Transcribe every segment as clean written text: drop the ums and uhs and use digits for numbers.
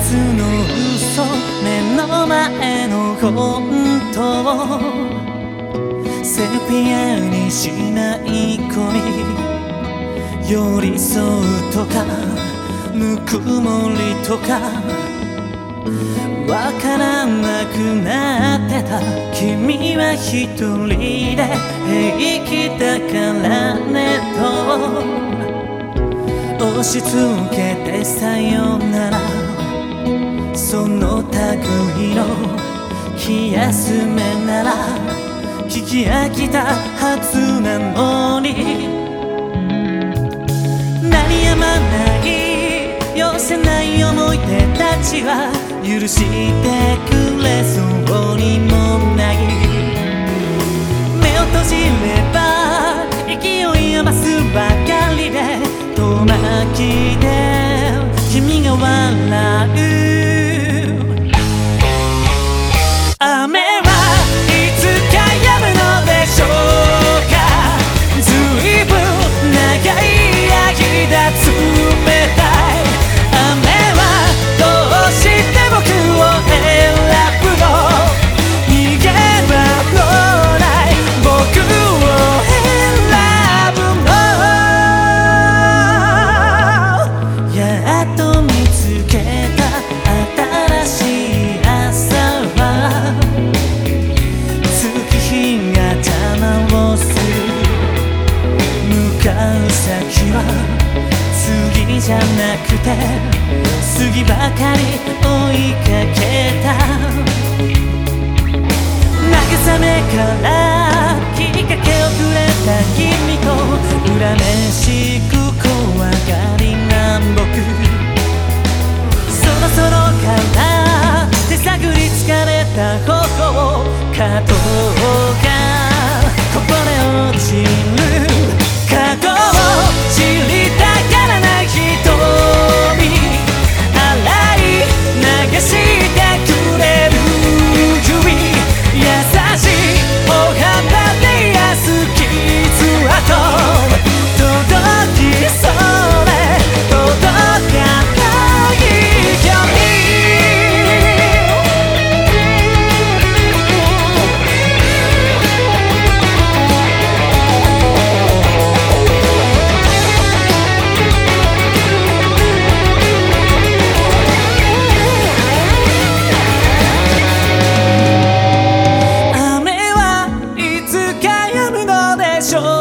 つの嘘、目の前の本当、セピアにしない込み、寄り添うとかぬくもりとかわからなくなってた。君は一人で平気だからねと押し付けてさよなら、その類の気休めなら聞き飽きたはずなのに、鳴りやまない寄せない思い出たちは許してくれそうにもない。目を閉じれば勢い余すばかりで遠巻きで君が笑う。雨はいつか止むのでしょうか。ずいぶん長い間冷たい雨はどうして僕を選ぶの。逃げ場のない僕を選ぶの。やっと見つけた新しい朝は月日が邪魔をする。向かう先は次じゃなくて次ばかり追いかけた。慰めからきっかけをくれた君と恨めしく怖がりな僕、そろそろから手探り疲れた頬角がこぼれ落ちる。過去を知りたがらない瞳洗い流してくれる指、優しいお肌で癒す傷跡届きそうで届かない距離。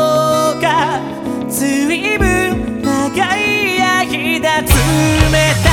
ずいぶん長い間冷たい